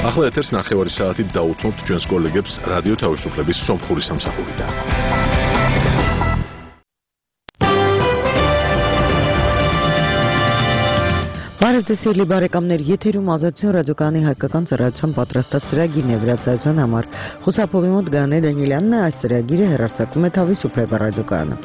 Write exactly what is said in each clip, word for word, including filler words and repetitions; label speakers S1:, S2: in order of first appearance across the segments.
S1: ახლა ეთერს ნახევარი საათით დაუთმობთ ჩვენს კოლეგებს რადიო თავისუფლების სომხური სამსახურიდან.
S2: Բարեզեսելի բարեկամներ, եթերում ազատություն ռադիոկայանի հայկական ծառայության պատրաստած ծրագիրն է վրացայության համար։ Խուսափովի մոտ Գանե Դանիելյանն է, այս ծրագիրը հեռարձակում է Თავისუფლება ռադիոկայանը։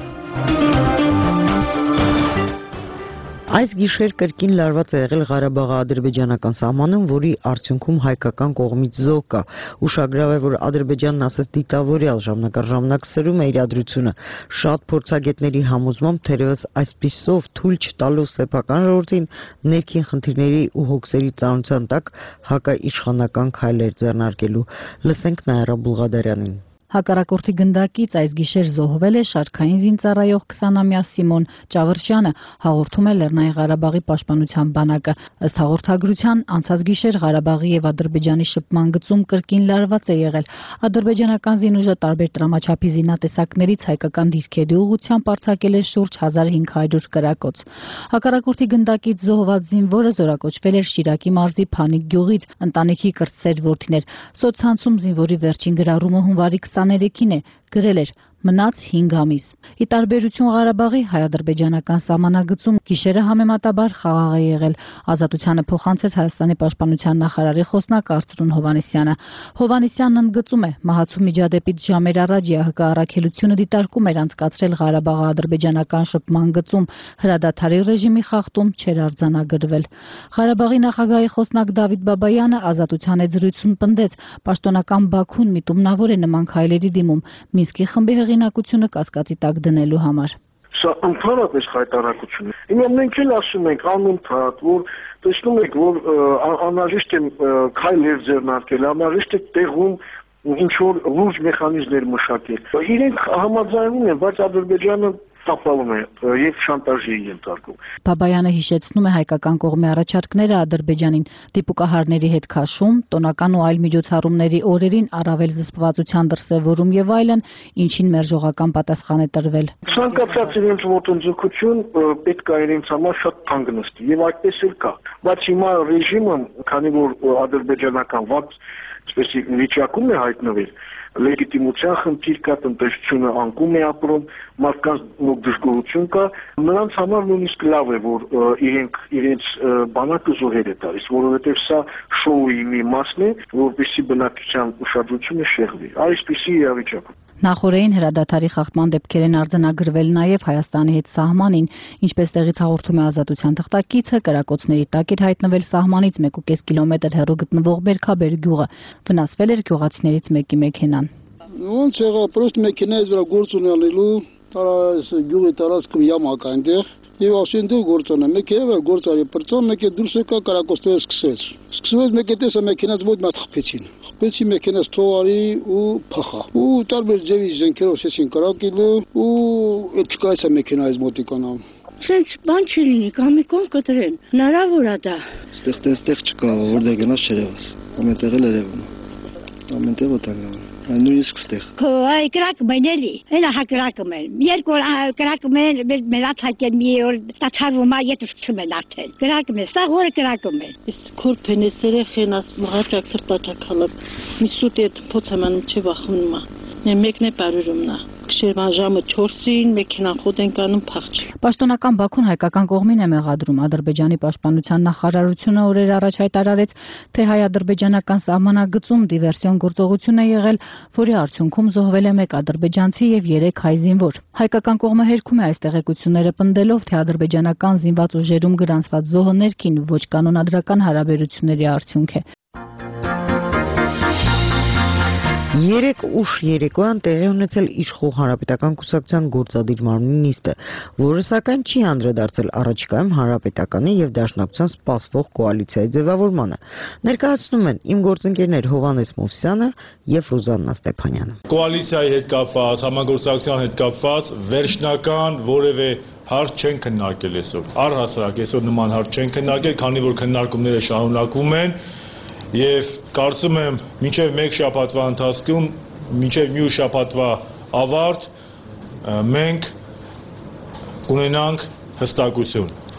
S2: Այս գիշեր կրկին լարված է եղել Ղարաբաղի ադրբեջանական սահմանում, որի արդյունքում հայկական կողմից զոհ կա։ Ուշագրավ է, որ Ադրբեջանն ասես դիտավորյալ ժամանակ առ ժամանակ սրում է իրադրությունը։ Շատ փորձագետների համոզմամբ թերևս այսպիսով թույլ չտալու սեփական ժողովրդին ներքին խնդիրների ու հոգսերի ծանրության տակ հակաիշխանական քայլեր ձեռնարկելու։ Լսենք Նաիրա Բուլղադարյանին։
S3: Հակառակորդի գնդակից այս գիշեր զոհվել է շարքային զինծառայող քսանամյա Սիմոն Ճավրշյանը, հաղորդում է Լեռնային Ղարաբաղի պաշտպանության բանակը։ Ըստ հաղորդագրության, անցած գիշեր Ղարաբաղի եւ Ադրբեջանի շփման գծում կրկին լարված է եղել։ Ադրբեջանական զինուժը տարբեր տրամաչափի զինատեսակներից հայկական դիրքերի ուղղությամբ արձակել է շուրջ հազար հինգ հարյուր կրակոց։ Հակառակորդի գնդակից զոհված զինվորը զորակոչվել էր Շիրակի մարզի Փանիկ գյուղից, ընտանիքի կրտսեր որդիներ։ Սոցցանցում զինվորի վերջին գրառումը հունվարի քսաներեքին է, գրել էր մնաց հինգ ամիս։ Ի տարբերություն Ղարաբաղի հայ-ադրբեջանական սահմանագծում գիշերը համեմատաբար խաղաղ է եղել։ Ազատությանը փոխանցեց Հայաստանի պաշտպանության նախարարի խոսնակ Արծրուն Հովհաննիսյանը։ Հովհաննիսյանն ընդգծում է, մահացու միջադեպից ժամեր առաջ ԵԱՀԿ առաքելությունը դիտարկում էր անցկացրել Ղարաբաղի-ադրբեջանական շփման գծում, հրադադարի ռեժիմի խախտում չէր արձանագրվել։ Ղարաբաղի նախագահի խոսնակ Դավիթ Բաբայանը ազատության հետ զրույցում պնդեց, պաշտոնական Բաքուն միտումնավոր է նման քայլերի դիմում Մինսկի խմբի հեղինակությունը կասկածի տակ դնելու համար։
S4: Սա ընդհանրապես խայտարակություն է։ Հիմա մենք էլ ասում ենք անընդհատ, որ տեսնում եք, որ անհրաժեշտ է քայլեր ձեռնարկել, անհրաժեշտ է տեղում ինչ որ լուրջ մեխանիզմներ մշակել։ Իրենք համաձայնվում են, բայց Ադրբեջանը տապալում է եւ շանտաժի ենթարկում։
S3: Բաբայանը հիշեցնում է հայկական կողմի առաջարկները Ադրբեջանին դիպուկահարների հետ քաշում, տոնական ու այլ միջոցառումների օրերին առավել զսպվածության դրսևորում եւ այլն, ինչին մերժողական պատասխան է տրվել։
S4: Ցանկացած իրենց ոտնձգություն պետք է իրենց համար շատ թանկ նստի եւ այդպես էլ կա։ Բայց հիմա ռեժիմը, քանի որ ադրբեջանական վատ այսպես վիճակում է հայտնվել, լեգիտիմության խնդիր կա, տնտեսությունը անկում է ապրում, մարդկանց մոտ դժգոհություն կա, նրանց համար նույնիսկ լավ է, որ իրենք իրենց բանակը զոհեր է տալիս, որովհետև սա շոուի մի մասն է, որպեսզի բնակչության ուշադրությունը շեղվի։ Այսպիսի իրավիճակ։
S3: Նախորդին հրադադարի խախտման դեպքեր են արձանագրվել նաև Հայաստանի հետ սահմանին, ինչպես տեղից հաղորդում է Ազատության թղթակիցը, կրակոցների տակ էր հայտնվել սահմանից մեկ ու կես կիլոմետր հեռու գտնվող Բերքաբեր գյուղը, վնասվել էր գյուղացիներից մեկի մեքենան։
S5: Ոնց եղա, պրոստ մեքենայից վրա գործ ունենալու, տարած գյուղի տարածքում յամակ այնտեղ, եւ ասեն դու գործ ունեմ, մեքենա գործ արի, պրծոն մեկ է դուրս եկա կրակոցները սկսեց։ Սկսվեց մեկ է տեսա մեքենաց մոտ մատ խփեցին։ Խփեցի մեքենաց թողարի ու փախա։ Ու տարբեր ձևի զենքերով ասեցին կրակելու ու այդ չկայացա մեքենայից մոտիկանամ։
S6: Սենց բան չլինի, կամի կողմ կտրեն։ Հնարավոր է դա։
S5: Ստեղ տես չկա, որտեղ գնաց չերևաս։ Ամենտեղ էլ երևում։ Ամենտեղ օտանգա։ Նույնիսկ ստեղ։
S6: Այ կրակում են էլի, հենա հա կրակում են։ Երկու օր կրակում են, մենաց հակեն մի օր տաչարվում է, եթե սկսում են արդեն։ Կրակում են, սա որը կրակում են։
S7: Ես քորփեն է սերեխեն աս մղաճակ սրտաճակալը։ Մի սուտ է փոցամանում չի վախնում։ Նե մեկն է բարուրումնա։ Կշերվան ժամը չորսին մեքենան խոտ են կանում փախչի։
S3: Պաշտոնական Բաքուն հայկական կողմին է մեղադրում Ադրբեջանի պաշտպանության նախարարությունը օրեր առաջ հայտարարեց, թե հայ-ադրբեջանական սահմանագծում դիվերսիոն գործողություն է եղել, որի արդյունքում զոհվել է մեկ ադրբեջանցի եւ երեք հայ զինվոր։ Հայկական կողմը հերքում է այս տեղեկությունները պնդելով, թե ադրբեջանական զինված ուժերում գրանցված զոհը ներքին ոչ կանոնադրական հարաբերությունների արդյունք է։
S2: Երեք ուշ երեկոյան տեղի ունեցել Իշխող հանրապետական կուսակցության գործադիր մարմնի նիստը, որը սակայն չի անդրադարձել առաջիկայում հանրապետականի եւ դաշնակցության սպասվող կոալիցիայի ձևավորմանը։ Ներկայացնում են իմ գործընկերներ Հովհաննես Մովսյանը եւ Ռուզաննա Ստեփանյանը։
S8: Կոալիցիայի հետ կապված, համագործակցության հետ կապված վերջնական որևէ հարց չեն քննարկել այսօր։ Առհասարակ այսօր նման հարց չեն քննարկել, քանի որ քննարկումները շարունակվում են։ Եվ կարծում եմ մինչև մեկ շաբաթվա ընթացքում, մինչև մյուս շաբաթվա ավարտ մենք ունենանք հստակություն։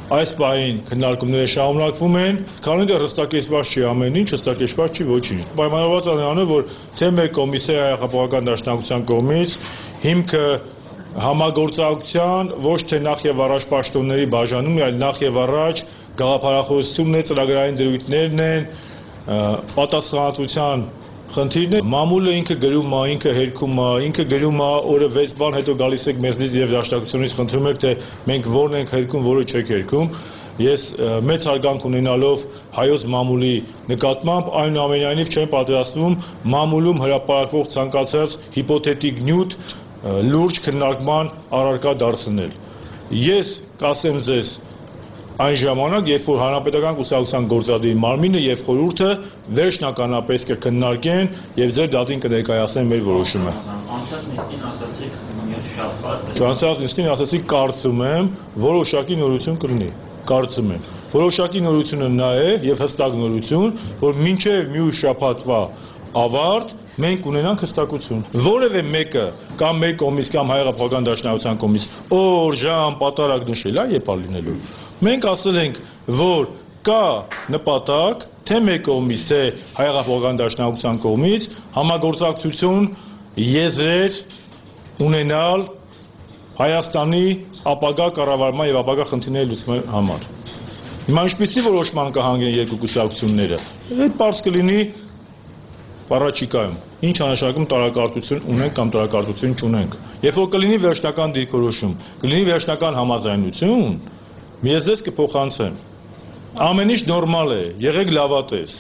S8: Այս պահին քննարկումները շարունակվում են, քանի դեռ հստակեցված չի ամեն ինչ, հստակեցված չի ոչինչ։ Պայմանավորված անանը, որ թե մեր կոմիսիայի հայ-հեղափոխական դաշնակցության կողմից հիմքը համագործակցության ոչ թե նախ եւ առաջ պաշտոնների բաժանումն է, այլ նախ եւ առաջ գաղափարախոսությունն է, ծրագրային դրույթներն են, պատասխանատվության խնդիրն է։ Մամուլը ինքը գրում է, ինքը հերքում է, ինքը գրում է օրը վեց բան, հետո գալիս եք մեզնից եւ դաշնակցությունից խնդրում եք, թե մենք որն ենք հերքում, որը չեք հերքում։ Ես մեծ հարգանք ունենալով հայոց մամուլի նկատմամբ այնուամենայնիվ չեմ պատրաստվում մամուլում հրապարակվող ցանկացած հիպոթետիկ նյութ լուրջ քննարկման առարկա դարձնել։ Ես կասեմ ձեզ այն ժամանակ, երբ որ Հանրապետական կուսակցության գործադիր մարմինը եւ խորհուրդը վերջնականապես կքննարկեն եւ ձեր դատին կներկայացնեն մեր որոշումը։
S9: Անցած նիստին ասացիք մյուս շաբաթ։
S8: Անցած նիստին ասացիք կարծում եմ որոշակի նորություն կլինի։ Կարծում եմ։ Որոշակի նորությունը նա է եւ հստակ նորություն, որ մինչեւ մյուս շաբաթվա ավարտ մենք ունենանք հստակություն։ Որևէ մեկը կամ մեր կողմից կամ հայ-հեղափոխական դաշնակցության կողմից օր, ժամ, պատարագ նշել է, երբ լինելու։ Մենք ասել ենք, որ կա նպատակ թե մեր կողմից, թե հայ-հեղափոխական դաշնակցության կողմից համագործակցություն եզրեր ունենալ Հայաստանի ապագա կառավարման եւ ապագա խնդիրների լուծման համար։ Հիմա ինչպեսի որոշման կհանգեն երկու կուսակցությունները։ Այդ բարձ կլինի առաջիկայում։ Ինչ անշանակում տարակարծություն ունենք կամ տարակարծություն չունենք։ Երբ որ կլինի վերջնական դիրքորոշում, կլինի վերջնական համաձայնություն, ես ձեզ կփոխանցեմ։ Ամեն ինչ նորմալ է, եղեք լավատես։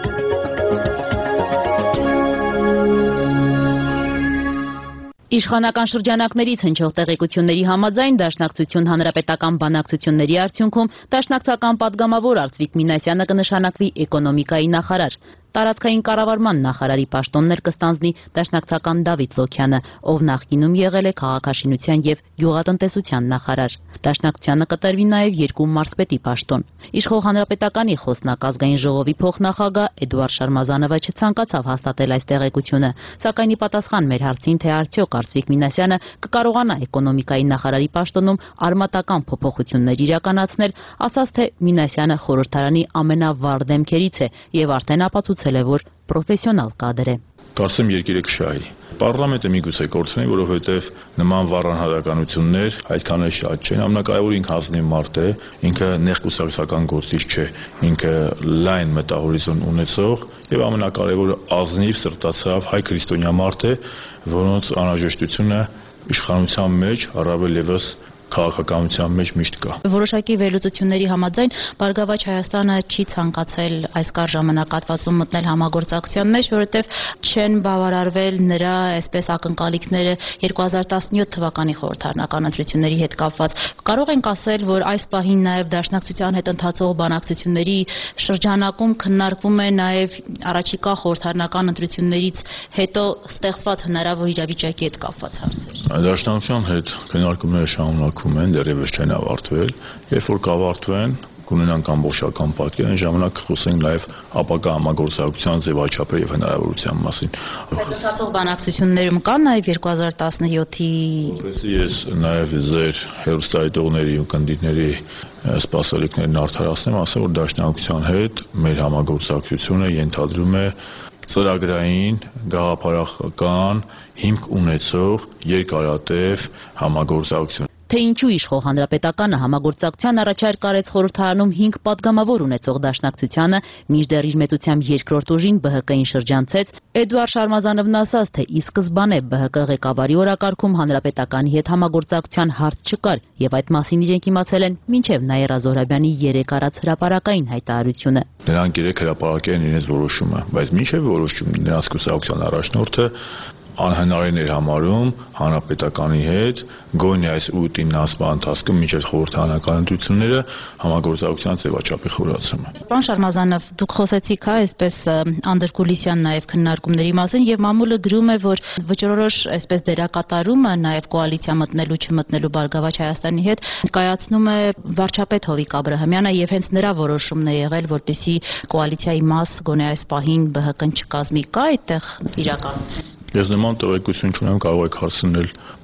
S10: Իշխանական շրջանակներից հնչող տեղեկությունների համաձայն Դաշնակցություն հանրապետական բանակցությունների արդյունքում դաշնակցական падգամավոր Արծվիկ Մինասյանը կնշանակվի էկոնոմիկայի նախարար։ Տարածքային կառավարման նախարարի պաշտոններ կստանձնի դաշնակցական Դավիթ Լոքյանը, ով նախկինում եղել է քաղաքաշինության եւ գյուղատնտեսության նախարար։ Դաշնակցությանը կտրվի նաեւ երկու մարզպետի պաշտոն։ Իշխող հանրապետականի խոսնակ ազգային ժողովի փոխնախագահ Էդուարդ Շարմազանովը չցանկացավ հաստատել այս տեղեկությունը, սակայն ի պատասխան մեր հարցին, թե արդյոք Արծվիկ Մինասյանը կկարողանա էկոնոմիկայի նախարարի պաշտոնում արմատական փոփոխություններ իրականացնել, ասաց, թե Մինասյանը խորհրդարանի ամենավառ դեմքերից է եւ արդեն ապացուցել է, որ պրոֆեսիոնալ կադր է։
S11: Կարծեմ երկիրը կշահի։ Պարլամենտը միգուցե կորցնի, որովհետև նման վառանհարականություններ այդքան էլ շատ չեն։ Ամենակարևորը ինքը ազնիվ մարդ է, ինքը նեղկուսակցական գործիչ չէ, ինքը լայն մտահորիզոն ունեցող եւ ամենակարևորը ազնիվ սրտացավ հայ քրիստոնյա մարդ է, որոնց անհրաժեշտությունը իշխանության մեջ առավել եւս քաղաքականության մեջ միշտ կա։
S3: Որոշակի վերլուծությունների համաձայն Բարգավաճ Հայաստանը չի ցանկացել այս կար ժամանակահատվածում մտնել համագործակցության մեջ, որովհետև չեն բավարարվել նրա այսպես ակնկալիքները երկու հազար տասնյոթ թվականի խորհրդարանական ընտրությունների հետ կապված։ Կարող ենք ասել, որ այս պահին նաև Դաշնակցության հետ ընթացող բանակցությունների շրջանակում քննարկվում է նաև առաջիկա խորհրդարանական ընտրություններից հետո ստեղծված հնարավոր իրավիճակի հետ կապված հարցեր։
S11: Դաշնակցության հետ քննարկումները շարունակվում են, դեռևս չեն ավարտվել, երբ որ կավարտվեն, կունենանք ամբողջական պատկեր, այն ժամանակ կխոսենք նաև ապագա համագործակցության ձևաչափի եւ հնարավորության մասին։
S3: Այդ բանակցություններում կան նաև երկու հազար տասնյոթի
S11: Որպեսզի ես նաև ձեր հերոստատողների ու կնդիրների սպասելիքներն արդարացնեմ, ասեմ, որ Դաշնակցության հետ մեր համագործակցությունը ենթադրում է ծրագրային, գաղափարական հիմք ունեցող երկարատև համագործակցություն։
S10: Թե ինչու իշխող հանրապետականը համագործակցության առաջարկ արեց խորհրդարանում հինգ պատգամավոր ունեցող Դաշնակցությանը, մինչդեռ իր մեծությամբ երկրորդ ուժին Բ Հ Կ-ին շրջանցեց, Էդուարդ Շարմազանովն ասաց, թե ի սկզբանե Բ Հ Կ ղեկավարի օրակարգում հանրապետականի հետ համագործակցության հարց չկար, եւ այդ մասին իրենք իմացել են մինչեւ Նաիրա Զոհրաբյանի երեք արած հրապարակային հայտարարությունը։
S11: Նրանք երեք հրապարակել են իրենց որոշումը, բայց մինչեւ որոշում նրանց կուսակցության առաջնորդը անհնարին էր համարում հանրապետականի հետ գոնե այս ուտին նասման ընթացքում մինչև խորհրդարանական ընտրությունները համագործակցության ձևաչափի խորացումը։
S3: Պարոն Շարմազանով, դուք խոսեցիք հա այսպես անդրկուլիսյան նաև քննարկումների մասին եւ մամուլը գրում է, որ վճռորոշ այսպես դերակատարումը նաև կոալիցիա մտնելու չմտնելու Բարգավաճ Հայաստանի հետ կայացնում է վարչապետ Հովիկ Աբրահամյանը եւ հենց նրա որոշումն է եղել, որպեսզի կոալիցիայի մաս գոնե այս պահին Բ Հ Կ-ն չկազմի, կա այդտեղ իրականություն։
S11: Ես նման տեղեկություն չունեմ, կարող եք հարցնել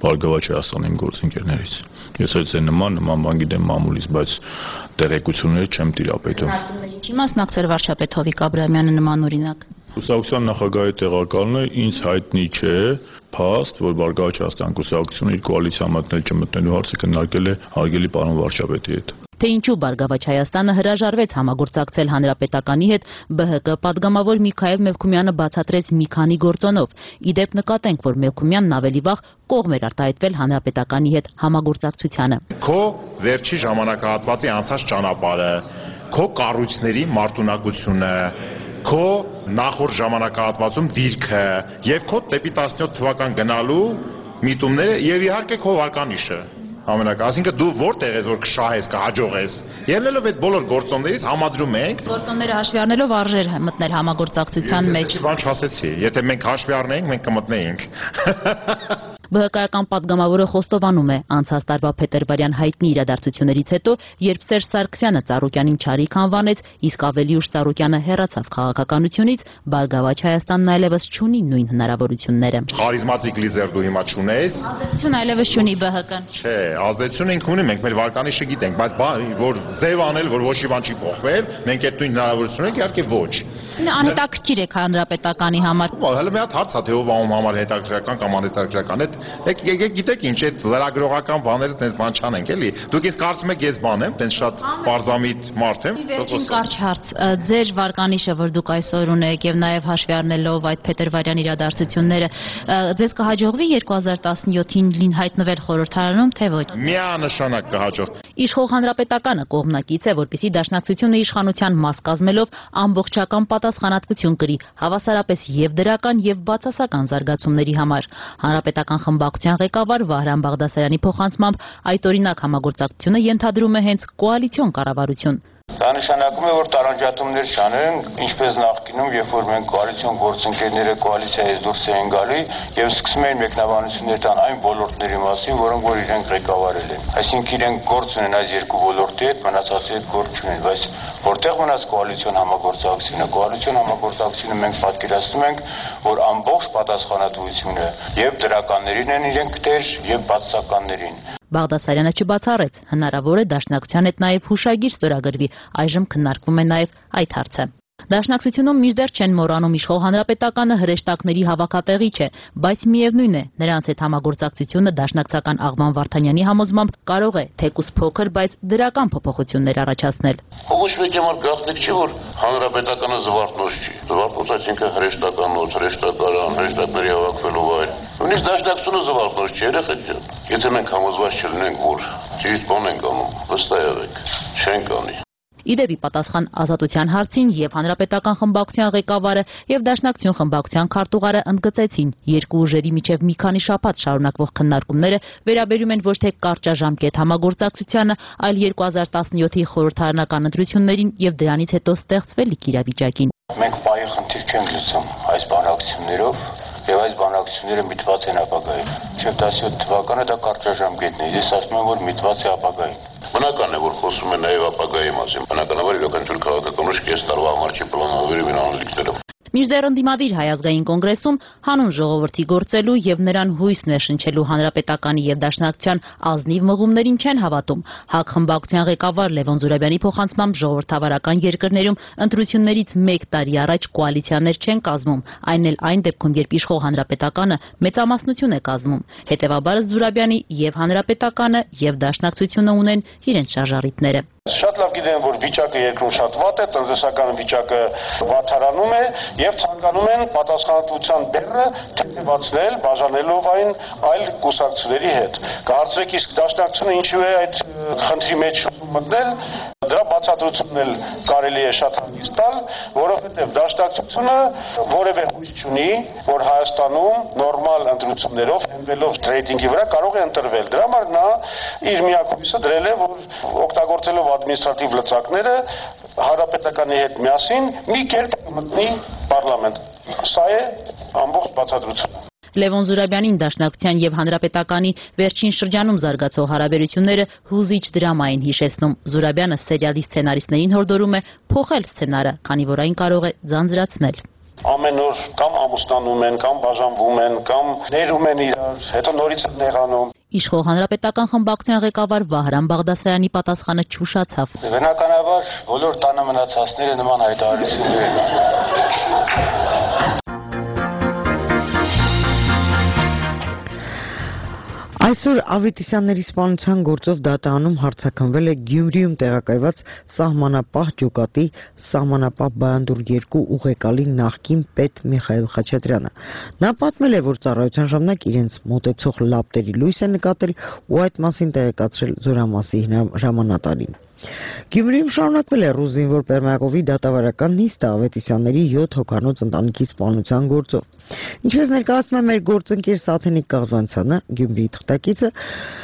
S11: Բարգավաճ Հայաստանի իմ գործընկերներից։ Ես էլ ձեր նման նման բան գիտեմ մամուլից, բայց տեղեկությունները չեմ տիրապետում։
S10: Ինչի մասնակցել վարչապետ Հովիկ Աբրահամյանը նման օրինակ։
S11: Կուսակցության նախագահի տեղակալն է, ինձ հայտնի չէ, փաստ, որ Բարգավաճ Հայաստան կուսակցությունը իր կոալիցիա մտնել չմտնելու հարցը քննարկել է հարգելի պարոն վարչապետի հետ։
S10: Թե ինչու Բարգավաճ Հայաստանը հրաժարվեց համագործակցել Հանրապետականի հետ, Բ Հ Կ պատգամավոր Միքայել Մելքումյանը բացատրեց մի քանի գործոնով։ Իդեպ նկատենք, որ Մելքումյանն ավելի վաղ կողմ էր արտահայտվել Հանրապետականի հետ համագործակցությանը։
S12: Քո վերջի ժամանակահատվածի անցած ճանապարհը, քո կառույցների մարտունակությունը, քո նախորդ ժամանակահատվածում դիրքը եւ քո դեպի տասնյոթ թվական գնալու միտումները եւ իհարկե քո վարկանիշը ամենակա, այսինքն դու որտեղ ես որ կշահես, կհաջողես։ Ելնելով այդ բոլոր գործոններից համադրում ենք
S10: գործոնները հաշվի առնելով արժեր մտնել համագործակցության մեջ։
S12: Բան չասեցի, եթե մենք հաշվի առնեինք, մենք կմտնեինք։
S10: Բ Հ Կ-ական պատգամավորը խոստովանում է, անցած տարվա փետրվարյան հայտնի իրադարձություններից հետո, երբ Սերժ Սարգսյանը Ծառուկյանին չարիք անվանեց, իսկ ավելի ուշ Ծառուկյանը հեռացավ քաղաքականությունից, Բարգավաճ Հայաստանն այլևս չունի նույն հնարավորությունները։
S12: Խարիզմատիկ լիդեր դու հիմա չունես։
S10: Ազդեցություն այլևս չունի Բ Հ Կ-ն։
S12: Չէ, ազդեցություն ենք ունի, մենք մեր վարկանիշը գիտենք, բայց որ ձև անել, որ ոչ մի բան չի փոխվել, մենք այդ նույն հնարավորությունը ենք, իհարկե ոչ։
S10: Անհետաքրքիր է Հանրապետականի համար։
S12: Հələ մի հատ հարց է, թե ով անում համար հետաքրքրական կամ անհետաքրքրական։ Այդ եկեք գիտեք ինչ, այդ լրագրողական բաները տենց բան չանենք, էլի։ Դուք ինձ կարծում եք ես բան եմ, տենց շատ պարզամիտ մարդ եմ։
S10: Վերջին կարճ հարց, ձեր վարկանիշը, որ դուք այսօր ունեք եւ նաեւ հաշվի առնելով այդ փետրվարյան իրադարձությունները, ձեզ կհաջողվի երկու հազար տասնյոթին հայտնվել խորհրդարանում, թե ոչ։
S12: Միանշանակ կհաջող։
S10: Իշխող Հանրապետականը կողմնակից է, որպեսզի Դաշնակցությունը իշխանության մաս կազմելով ամբողջական պատասխանատվություն կրի, հավասարապես եւ դրական եւ բացասական զարգացումների համար։ Հանրապետական խմբակցության ղեկավար Վահրամ Բաղդասարյանի փոխանցմամբ այդ օրինակ համագործակցությունը ենթադրում է հենց կոալիցիոն կառավարություն։
S13: Դա նշանակում է, որ տարանջատումներ չանենք, ինչպես նախկինում, երբ որ մենք կոալիցիոն գործընկերները կոալիցիայից դուրս էին գալի եւ սկսում էին մեկնաբանություններ տան այն ոլորտների մասին, որոնք որ իրենք ղեկավարել են։ Այսինքն իրենք գործ ունեն այս երկու ոլորտի հետ, մնացածի հետ գործ չունեն, բայց որտեղ մնաց կոալիցիոն համագործակցությունը, կոալիցիոն համագործակցությունը մենք պատկերացնում ենք, որ ամբողջ պատասխանատվությունը եւ դրականներին են իրենք դեր եւ բացասականներին։
S10: Բաղդասարյանը չբացառեց, հնարավոր է Դաշնակցության հետ նաև հուշագիր ստորագրվի, այժմ քննարկվում է նաև այդ հարցը։ Դաշնակցությունում մինչդեռ չեն մոռանում իշխող Հանրապետականը հրեշտակների հավաքատեղի չէ, բայց միևնույն է, նրանց հետ համագործակցությունը Դաշնակցական Աղվան Վարդանյանի համոզմամբ կարող է թեկուզ փոքր, բայց դրական փոփոխություններ առաջացնել։
S14: Ոչ մեկի համար գաղտնիք չի, որ Հանրապետականը զվարթնոց չի։ Զվարթնոց այսինքն հրեշտականոց, հրեշտակարան, հրեշտակների հավաքվելու վայր։ Նույնիսկ Դաշնակցությունը զվարթնոց չի, երեխեք ջան։ Եթե մենք համոզված չլինենք, որ ճիշտ բան ենք անում, վստահ եղեք, չենք անի։
S10: Իդեպի պատասխան Ազատության հարցին եւ Հանրապետական խմբակցության ղեկավարը եւ Դաշնակցություն խմբակցության քարտուղարը ընդգծեցին, երկու ուժերի միջև մի քանի շաբաթ շարունակվող քննարկումները վերաբերում են ոչ թե կարճաժամկետ համագործակցությանը, այլ երկու հազար տասնյոթի խորհրդարանական ընտրություններին եւ դրանից հետո ստեղծվելիք իրավիճակին։
S13: Մենք պահի խնդիր չենք լուծում այս բանակցություններով եւ այս բանակցությունները միտված են ապագային։ Մինչեւ տասնյոթ թվականը դա կարճաժամկետն է, ես ասում եմ, որ միտված է ապագային։
S14: Բնական է, որ խոսում են նաև ապագայի մասին։ Բնականաբար յուրաքանչյուր քաղաքական ուժ կես տարվա համար չի պլանավորել իր անելիքները։
S10: Մինչդեռ ընդդիմադիր Հայ ազգային կոնգրեսում հանուն ժողովրդի գործելու եւ նրան հույս ներշնչելու Հանրապետականի եւ Դաշնակցության ազնիվ մղումներին չեն հավատում։ ՀԱԿ խմբակցության ղեկավար Լևոն Զուրաբյանի փոխանցմամբ ժողովրդավարական երկրներում ընտրություններից մեկ տարի առաջ կոալիցիաներ չեն կազմում, այն էլ այն դեպքում, երբ իշխող Հանրապետականը մեծամասնություն է կազմում։ Հետևաբար Զուրաբյանի եւ Հանրապետականը եւ Դաշնակցությունը ունեն իրենց շարժառիթները։
S13: Շատ լավ գիտեն, որ վիճակը երկրում շատ վատ է, տնտեսական վիճակը վատարանում է եւ ցանկանում են պատասխանատվության բեռը թեթևացնել, բաժանելով այն այլ կուսակցությունների հետ։ Կհարցվեք, իսկ Դաշնակցությունը ինչու է այդ խնդրի մեջ մտնել, դրա բացատրությունն էլ կարելի է շատ հանգիստ տալ, որովհետեւ Դաշնակցությունը որևէ հույս չունի, որ Հայաստանում նորմալ ընտրություններով, հենվելով ռեյտինգի վրա կարող է ընտրվել։ Դրա համար նա իր միակ հույսը դրել է, որ օգտագործելով ադմինիստրատիվ լծակները Հանրապետականի հետ միասին մի կերպ մտնի պարլամենտ։ Սա է ամբողջ բացատրությունը։
S10: Լևոն Զուրաբյանին Դաշնակցության եւ Հանրապետականի վերջին շրջանում զարգացող հարաբերությունները հուզիչ դրամա են հիշեցնում։ Զուրաբյանը սերիալի սցենարիստներին հորդորում է փոխել սցենարը, քանի որ այն կարող է ձանձրացնել։
S13: ամեն օր կամ ամուսնանում են, կամ բաժանվում են, կամ ներում են իրար, հետո նորից են նեղանում։
S10: Իշխող հանրապետական խմբակցության ղեկավար Վահրամ Բաղդասարյանի պատասխանը չուշացավ։
S13: Բնականաբար բոլոր տանը մնացածները նման հայտարարություններ են։
S2: Այսօր Ավետիսյանների սպանության գործով դատանում հարձակվել է Գյումրիում տեղակայված սահմանապահ ջոկատի սահմանապահ Բայանդուր երկու ուղեկալի նախկին պետ Միխայել Խաչատրյանը։ Նա պատմել է, որ ծառայության ժամանակ իրենց մոտեցող լապտերի լույս է նկատել ու այդ մասին տեղեկացրել Զորամասի հրամանատարին։ Գյումրիում շարունակվել է ռուս զինվոր Պերմյակովի դատավարական նիստը Ավետիսյանների յոթ հոգանոց ընտանիքի սպանության գործով։ Ինչպես ներկայացնում է մեր գործընկեր Սաթենիկ Կաղզանցյանը, Գյումրիի թղթակիցը,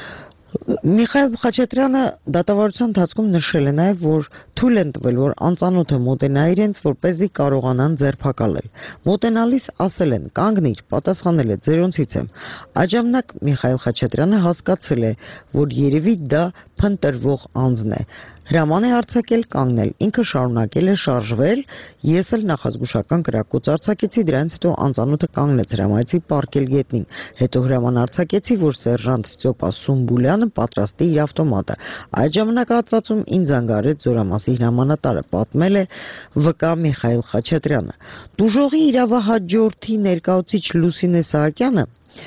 S2: Միխայել Խաչատրյանը դատավարության ընթացքում նշել է նաև, որ թույլ են տվել, որ անծանոթը մոտենա իրենց, որպեսզի կարողանան ձերբակալել։ Մոտենալիս ասել են՝ կանգնիր, պատասխանել է ձերոնցից եմ։ Այդ ժամանակ Միխայել Խաչատրյանը հասկացել է, որ երևի դա փնտրվող անձն է։ Հրաման է արձակել կանգնել, ինքը շարունակել է շարժվել, ես էլ նախազգուշական կրակոց արձակեցի, դրանից հետո անծանոթը կանգնեց, հրամայեցի պառկել գետնին, հետո հրաման արձակեցի, որ սերժանտ Ստյոպա Սումբուլյանը պատրաստի իր ավտոմատը։ Այդ ժամանակահատվածում ինձ զանգարեց Զորամասի հրամանատարը, պատմել է վկա Միխայել Խաչատրյանը։ Տուժողի իրավահաջորդի ներկայացուցիչ Լուսինե Սահակյանը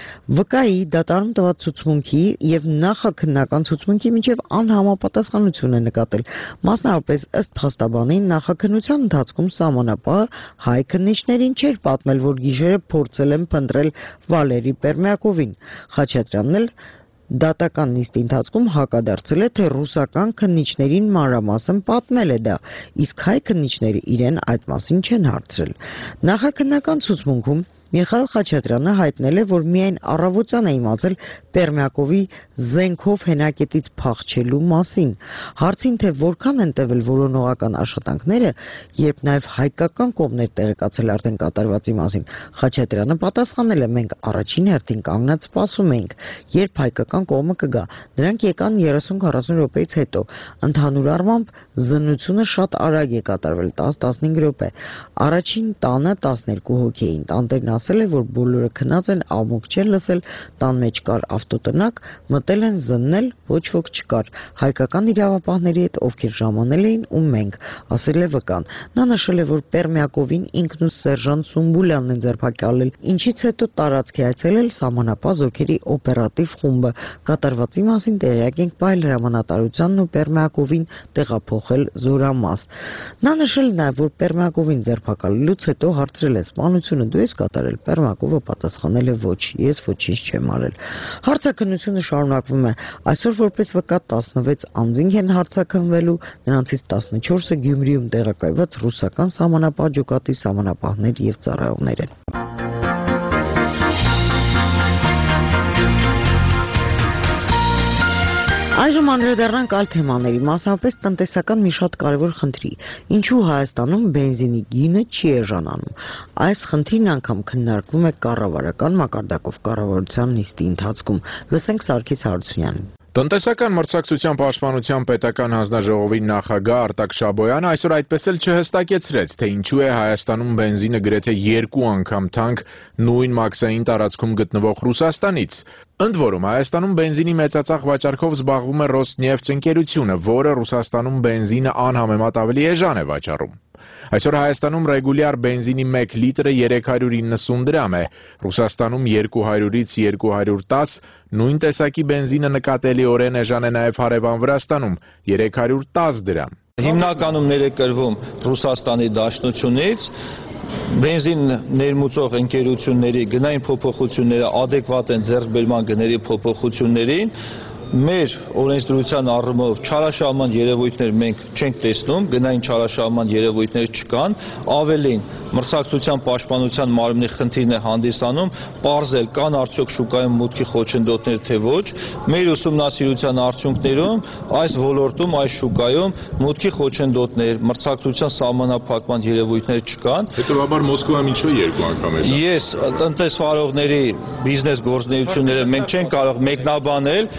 S2: վկայի դատարանում տված ցուցմունքի եւ նախաքննական ցուցմունքի միջև անհամապատասխանություն է նկատել։ Մասնավորապես ըստ փաստաբանի նախաքննության ընթացքում սահմանապահը հայ քննիչներին չէր պատմել, որ գիշերը փորձել են փնտրել Վալերի Պերմյակովին։ Խաչատրյանն էլ դատական նիստի ընթացքում հակադարձել է, թե ռուսական քննիչներին մանրամասն պատմել է դա, իսկ հայ քննիչները իրեն այդ մասին չեն հարցրել։ Նախաքննական ցուցմունքում Միխայել Խաչատրյանը հայտնել է, որ միայն առավոտյան է իմացել Պերմյակովի զենքով հենակետից փախչելու մասին։ Հարցին, թե որքան են տևել որոնողական աշխատանքները, երբ նաև հայկական կողմն էր տեղեկացել արդեն կատարվածի մասին, Խաչատրյանը պատասխանել է՝ մենք առաջին հերթին կանգնած սպասում էինք, երբ հայկական կողմը կգա։ Նրանք եկան երեսուն-քառասուն րոպեից հետո։ Ընդհանուր առմամբ զննությունը շատ արագ է կատարվել՝ տաս-տասնհինգ րոպե։ Առաջին տանը տասներկու հոգի էին։ Տանտերն ասել է, որ բոլորը քնած են, աղմուկ չեն լսել, տան մեջ կար ավտոտնակ, մտել են զննել, ոչ ոք չկար։ Հայկական իրավապահների հետ, ովքեր ժամանել էին, ու մենք, ասել է վկան։ Նա նշել է, որ Պերմյակովին ինքն ու սերժանտ Սումբուլյանն են ձերբակալել, ինչից հետո տարածք է այցելել սահմանապահ զորքերի օպերատիվ խումբը։ Կատարվածի մասին տեղյակ ենք պահել հրամանատարությանն ու Պերմյակովին տեղափոխել Զորամաս։ Նա նշել է նաև, որ Պերմյակովին ձերբակալելուց հետո հարցրել է՝ սպանությունը դու ես կատարել։ Պերմյակովը պատասխանել է՝ ոչ, ես ոչինչ չեմ արել։ Հարցաքննությունը շարունակվում է։ Այսօր որպես վկա տասնվեց անձինք են հարցաքննվելու, նրանցից տասնչորսը Գյումրիում տեղակայված ռուսական սահմանապահ ջոկատի սահմանապահներ եւ ծառայողներ են։ Այժմ անդրադառնանք այլ թեմաների, մասնավորապես տնտեսական մի շատ կարևոր խնդրի։ Ինչու Հայաստանում բենզինի գինը չի էժանանում։ Այս խնդիրն անգամ քննարկվում է կառավարական մակարդակով կառավարության նիստի ընթացքում։ Լսենք Սարգիս Հարությունյանին։
S15: Տնտեսական մրցակցության պաշտպանության պետական հանձնաժողովի նախագահ Արտակ Շաբոյանը այսօր այդպես էլ չհստակեցրեց, թե ինչու է Հայաստանում բենզինը գրեթե երկու անգամ թանկ նույն մաքսային տարածքում գտնվող Ռուսաստանից։ Ընդ որում Հայաստանում բենզինի մեծածախ վաճառքով զբաղվում է Ռոսնեֆթ ընկերությունը, որը Ռուսաստանում բենզինը անհամեմատ ավելի էժան է վաճառում։ Այսօր Հայաստանում ռեգուլյար բենզինի մեկ լիտրը երեք հարյուր իննսուն դրամ է, Ռուսաստանում երկու հարյուրից երկու հարյուր տաս, նույն տեսակի բենզինը նկատելիորեն էժան է նաև հարևան Վրաստանում՝ երեք հարյուր տաս դրամ։
S16: Հիմնականում ներկրվում Ռուսաստանի Դաշնությունից, բենզին ներմուծող ընկերությունների գնային փոփոխությունները ադեկվատ են ձեռքբերման գների փոփոխություններին։ Մեր օրենսդրության առումով չարաշահման երևույթներ մենք չենք տեսնում, գնային չարաշահման երևույթներ չկան, ավելին մրցակցության պաշտպանության մարմնի խնդիրն է հանդիսանում, պարզել կան արդյոք շուկայում մուտքի խոչընդոտներ թե ոչ, մեր ուսումնասիրության արդյունքներում այս ոլորտում, այս շուկայում մուտքի խոչընդոտներ, մրցակցության սահմանափակման երևույթներ չկան։
S15: Հետևաբար Մոսկվայում ինչու է երկու անգամ է։
S16: Ես տնտեսվարողների բիզնես գործունեությունները մենք չենք կարող մեկնաբանել, եթե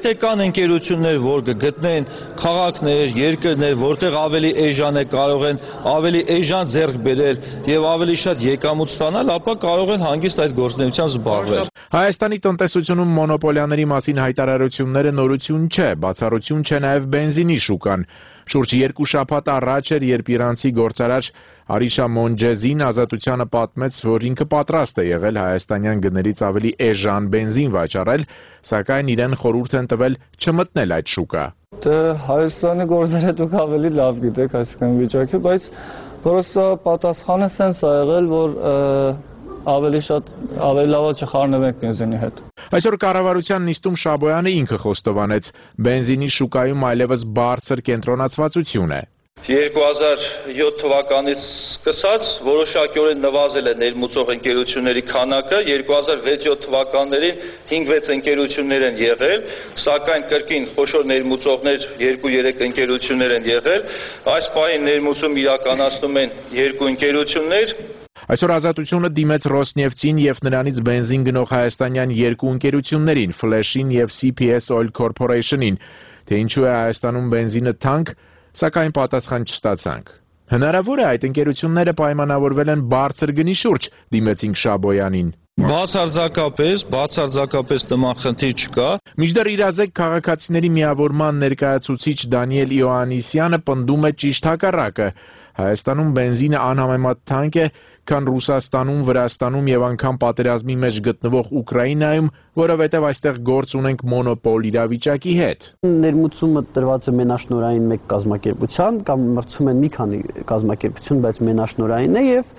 S16: Եթե կան ընկերություններ, որ կգտնեն քաղաքներ, երկրներ, որտեղ ավելի էժան է, կարող են ավելի էժան ձեռք բերել եւ ավելի շատ եկամուտ ստանալ, ապա կարող են հանգիստ այդ գործունեությամբ զբաղվել։
S15: Հայաստանի տնտեսությունում մոնոպոլիաների մասին հայտարարությունները նորություն չէ, բացառություն չէ նաև բենզինի շուկան։ Շուրջ երկու շաբաթ առաջ էր, երբ իրանցի գործարար Արիշա Մոնջեզին Ազատությանը պատմեց, որ ինքը պատրաստ է եղել հայաստանյան գներից ավելի էժան բենզին վաճառել, սակայն իրեն խորհուրդ են տվել չմտնել այդ շուկա։
S17: Դե Հայաստանի գործերը դուք ավելի լավ գիտեք այսքան վիճակի, բայց որոսը պատասխանը սենց ա եղել, որ ավելի շատ ավելի լավ չխառնվենք բենզինի հետ։
S15: Այսօր կառավարության նիստում Շաբոյանը ինքը խոստովանեց, բենզինի շուկայում այլևս բարձր կենտրոնացվածություն է։
S16: երկու հազար յոթ թվականից սկսած որոշակիորեն նվազել է ներմուծող ընկերությունների քանակը, երկու հազար վեց յոթ թվականներին հինգ-վեց ընկերություններ են եղել, սակայն կրկին խոշոր ներմուծողներ երկու երեք ընկերություններ են եղել, այս պահին ներմուծում իրականացնում են երկու ընկերություններ։
S15: Այսօր Ազատությունը դիմեց Ռոսնեֆտին եւ նրանից բենզին գնող հայաստանյան երկու ընկերություններին, Ֆլեշին եւ սի փի էս Oil Corporation-ին, թե ինչու է Հայաստանում բենզինը թանկ, սակայն պատասխան չստացանք։ Հնարավոր է այդ ընկերությունները պայմանավորվել են բարձր գնի շուրջ, դիմեցինք Շաբոյանին։
S16: Բացարձակապես, բացարձակապես նման խնդիր չկա։
S15: Մինչդեռ իրազեկ քաղաքացիների միավորման ներկայացուցիչ Դանիել Իոաննիսյանը պնդում է ճիշտ հակառակը։ Հայաստանում բենզինը անհամեմատ թանկ է, քան Ռուսաստանում, Վրաստանում եւ անգամ պատերազմի մեջ գտնվող Ուկրաինայում, որովհետեւ այստեղ գործ ունենք մոնոպոլ իրավիճակի հետ։
S18: Ներմուծումը տրված է մենաշնորհային մեկ կազմակերպության կամ մրցում են մի քանի կազմակերպություն, բայց մենաշնորհային է եւ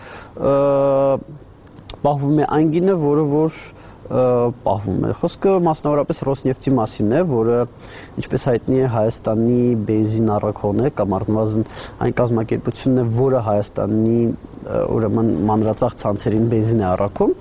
S18: պահվում է այն գինը, որը որ պահվում է։ Խոսքը մասնավորապես Ռոսնեֆտի մասին է, որը ինչպես հայտնի է Հայաստանի բենզին առաքողն է կամ առնվազն այն կազմակերպությունն է, որը Հայաստանի ուրեմն մանրածախ ցանցերին բենզին է առաքում։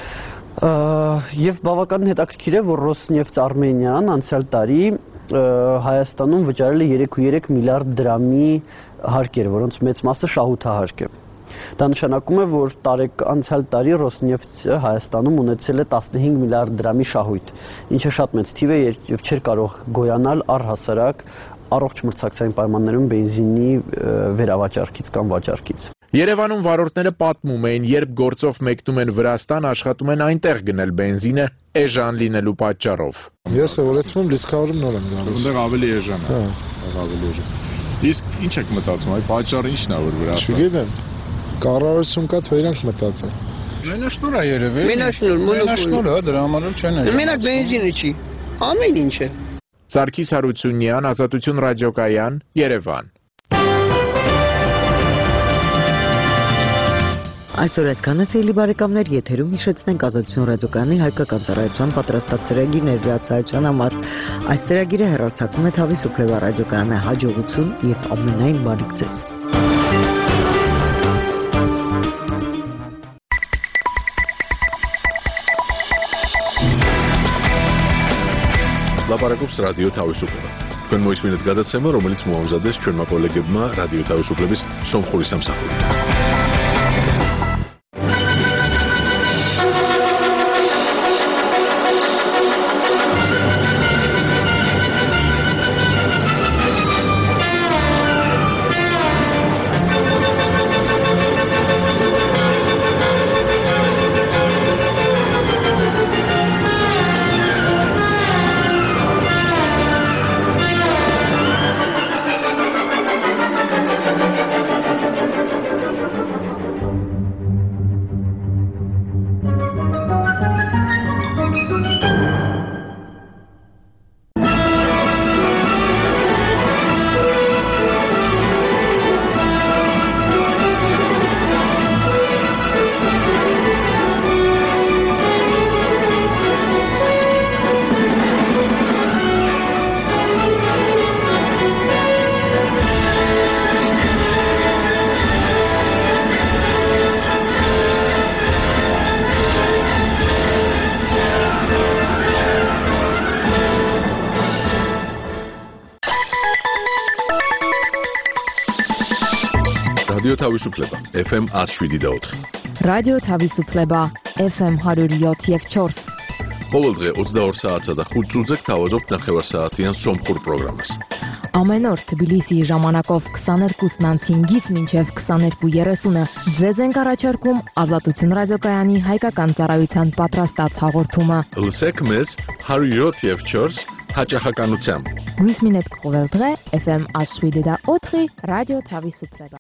S18: Եվ բավականին հետաքրքիր է, որ Ռոսնեֆտ Արմենիան անցյալ տարի Հայաստանում վճարել է երեք կόμμα երեք միլիարդ դրամի հարկեր, որոնց մեծ մասը շահութահարկ է։ Դա նշանակում է, որ տարեկ անցյալ տարի Ռոսնեֆտը Հայաստանում ունեցել է տասնհինգ միլիարդ դրամի շահույթ, ինչը շատ մեծ թիվ է եւ չէր կարող գոյանալ առհասարակ առողջ մրցակցային պայմաններում բենզինի վերավաճառքից կամ վաճառքից։
S15: Երևանում վարորդները պատմում էին, երբ գործով մեկնում են Վրաստան, աշխատում են այնտեղ գնել բենզինը էժան լինելու պատճառով։
S1: Ես սովորեցնում եմ լիցքավորում նոր եմ գալիս։
S15: Այնտեղ ավելի էժան է։ Հա, ավելի էժան։ Իսկ ինչ եք մտածում, այ պատճառը ի՞նչն է, որ Վրաստան։
S1: Չգիտեմ։ Կառավարություն կա, թե իրանք մտածեն։
S19: Մենաշնորհ է երևի։
S18: Մենաշնորհ,
S19: մենաշնորհ, դրա համար էլ չեն։
S18: Մենակ բենզինը չի, ամեն ինչ է։
S15: Սարգիս Հարությունյան, Ազատություն ռադիոկայան, Երևան։
S2: Այսօր այսքանը սիրելի բարեկամներ, եթերում հիշեցնենք Ազատություն ռադիոկայանի հայկական ծառայության պատրաստած ծրագիր ներկայացության համար։ Այս ծրագիրը հեռարձակվում է Թավի Սուփլեվա ռադիոկայանի հաջողություն եւ ամենայն բարիք ձեզ։
S1: Լապարակոպս ռադիո Թավիսուփլեվա։ Քննոյս մինետ գադացեմը, რომელიც մոհամզադես չորմա կոլեգեբմա ռադիո Թավիսուփլեվիս Սոմխորիս ամսախորի։ Ռադիո Թավիսուփլեվա, էֆ էմ հինգ հինգ օթ։
S20: Ռադիո Թավիսուփլեվա, էֆ էմ հարյուր յոթ եւ չորս։
S1: ყოველდღე ოცდაორ საათსა და ხუთ წუთზე გთავაზობთ ნახევარსაათიან სომხურ პროგრამას.
S20: Ամեն օր Թբիլիսիի ժամանակով քսաներկուսն հինգից մինչև քսաներկու երեսունը ձեզ ենք առաջարկում Ազատություն ռադիոկայանի հայկական ծառայության պատրաստած հաղորդումը։
S1: Լսեք մեզ հարյուրյոթ և չորս հաճախականությամբ։
S20: Գույս մինետ կողել դղե Էֆ Էմ ասուիդեդա օթրի ռադիո թավի սուպրեբա։